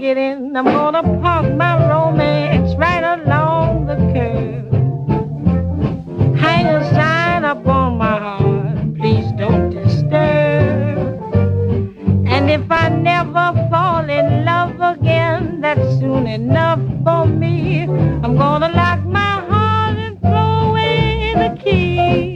get in. I'm gonna park my romance right along the curb. Hang a sign up on my heart, please don't disturb. And if I never fall in love again, that's soon enough for me. I'm gonna lock my heart and throw away the key.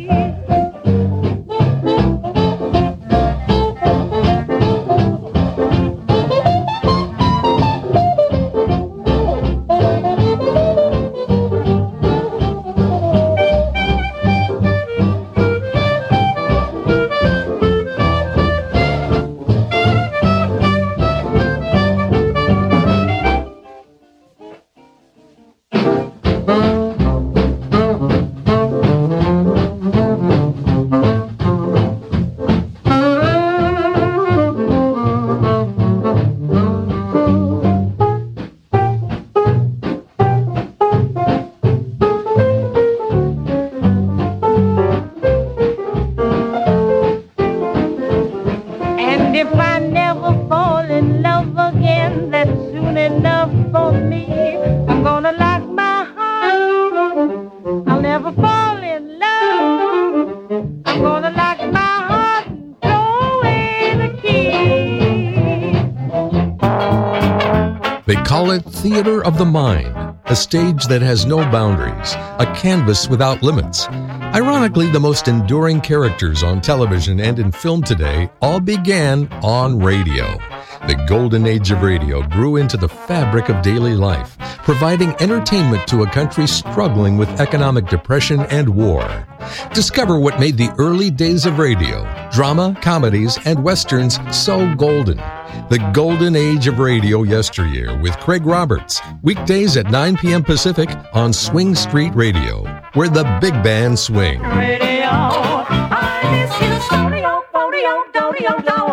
Theater of the Mind, a stage that has no boundaries, a canvas without limits. Ironically, the most enduring characters on television and in film today all began on radio. The golden age of radio grew into the fabric of daily life, providing entertainment to a country struggling with economic depression and war. Discover what made the early days of radio, drama, comedies, and westerns so golden. The Golden Age of Radio Yesteryear with Craig Roberts. Weekdays at 9 p.m. Pacific on Swing Street Radio, where the big band swing. Radio, I miss you,